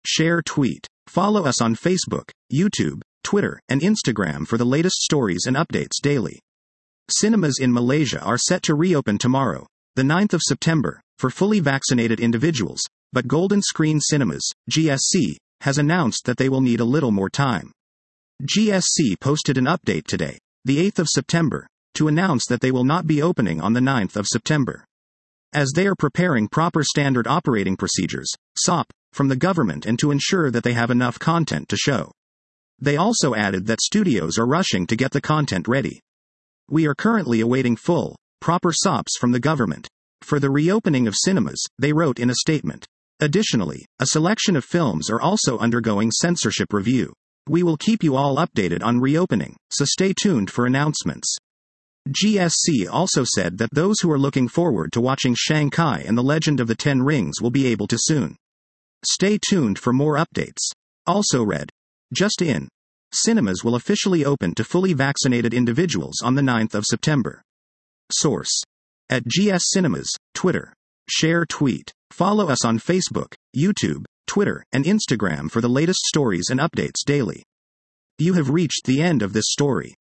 share, tweet. Follow us on Facebook, YouTube, Twitter, and Instagram for the latest stories and updates daily. Cinemas in Malaysia are set to reopen tomorrow, the 9th of September, for fully vaccinated individuals, but Golden Screen Cinemas, GSC, has announced that they will need a little more time. GSC posted an update today, the 8th of September, to announce that they will not be opening on the 9th of September, as they are preparing proper standard operating procedures, SOP, from the government and to ensure that they have enough content to show. They also added that studios are rushing to get the content ready. We are currently awaiting full, proper SOPs from the government for the reopening of cinemas, they wrote in a statement. Additionally, a selection of films are also undergoing censorship review. We will keep you all updated on reopening, so stay tuned for announcements. GSC also said that those who are looking forward to watching Shanghai and the Legend of the Ten Rings will be able to soon. Stay tuned for more updates. Also read. Just in. Cinemas will officially open to fully vaccinated individuals on the 9th of September. Source. At GS Cinemas, Twitter. Share, tweet. Follow us on Facebook, YouTube, Twitter, and Instagram for the latest stories and updates daily. You have reached the end of this story.